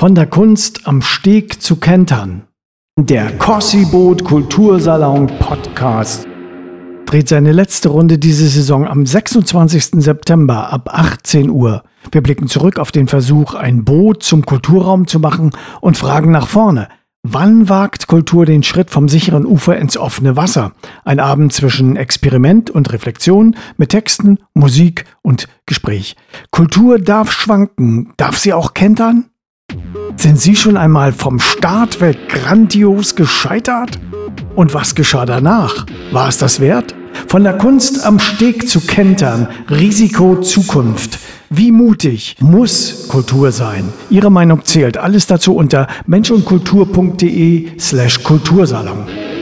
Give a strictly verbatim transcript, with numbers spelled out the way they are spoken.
Von der Kunst am Steg zu kentern. Der Kossi-Boot Kultursalon Podcast dreht seine letzte Runde diese Saison am sechsundzwanzigsten September ab achtzehn Uhr. Wir blicken zurück auf den Versuch, ein Boot zum Kulturraum zu machen und fragen nach vorne. Wann wagt Kultur den Schritt vom sicheren Ufer ins offene Wasser? Ein Abend zwischen Experiment und Reflexion mit Texten, Musik und Gespräch. Kultur darf schwanken. Darf sie auch kentern? Sind Sie schon einmal vom Start weg grandios gescheitert? Und was geschah danach? War es das wert? Von der Kunst am Steg zu kentern, Risiko Zukunft. Wie mutig muss Kultur sein? Ihre Meinung zählt. Alles dazu unter menschundkultur punkt de slash Kultursalon.